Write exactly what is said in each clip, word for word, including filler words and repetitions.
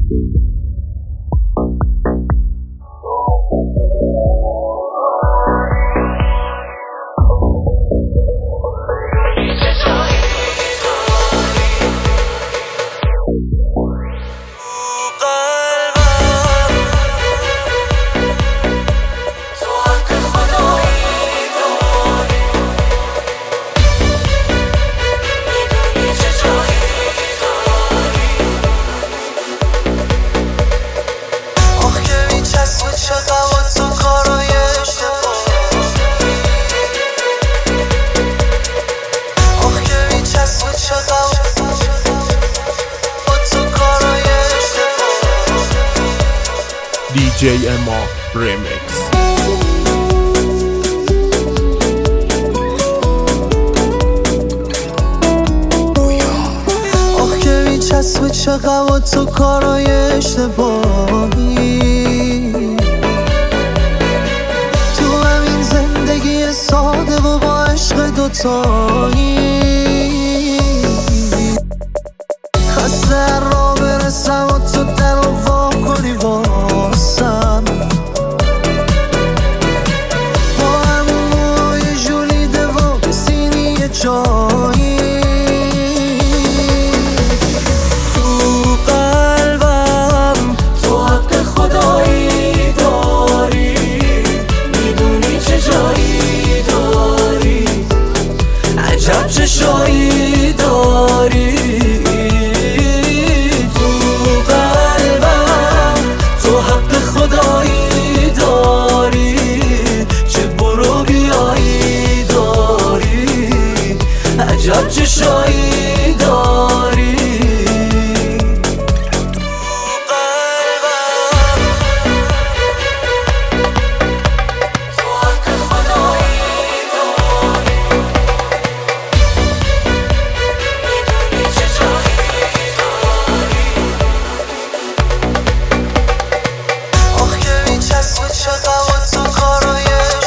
دی جی اما ریمیکس. آخ که میچسبه چقدر و تو کارای اشتباهی تو همین زندگی ساده و با عشق دوتایی. خسته را برسم و تو در رو وا کنی واسم، با همون موهای جولیده و سینی جایی. تو قلبم تو حق خدایی داری، میدونی چه جایی داری، عجب چه شایی داری. عجب چه شایی داری. تو حق خدایی داری، میدونی چه جایی داری. آخ که میچسبه چقدر و تو کارای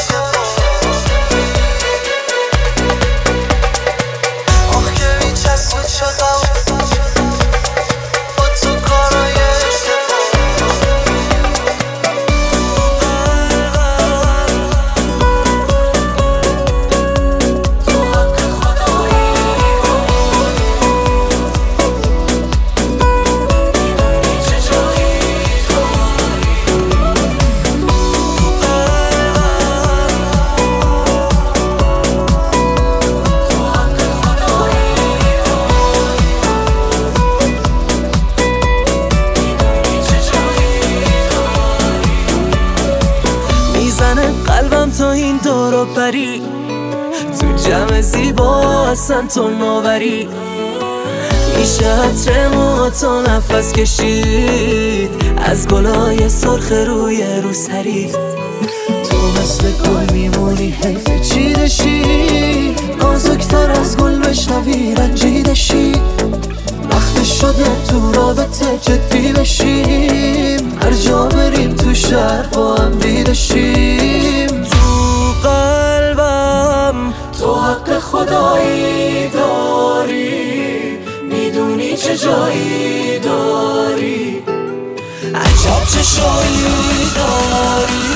قلبم تا این دورو پری، تو جمع زیبا اصلا تو نوبری. میشه عطر موها تا نفس کشید، از گلای سرخ روی روسری. تو مثل گل میمونی حیف چیدشی، نازکتر از گل بشنوی رنجیدشی. وقت شده تو رابطه جدی بشیم، هر جا بریم تو شهر با هم دیدشیم. تو قلبم تو حق خدایی داری، میدونی چه جایی داری، عجب چه شایی داری.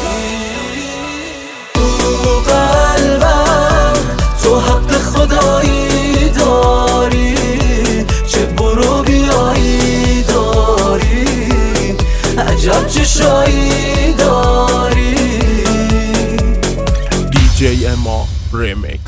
تو قلبم تو حق خدایی داری، چه برو بیایی داری، عجب چه شایی داری. دی جی اما ریمیکس.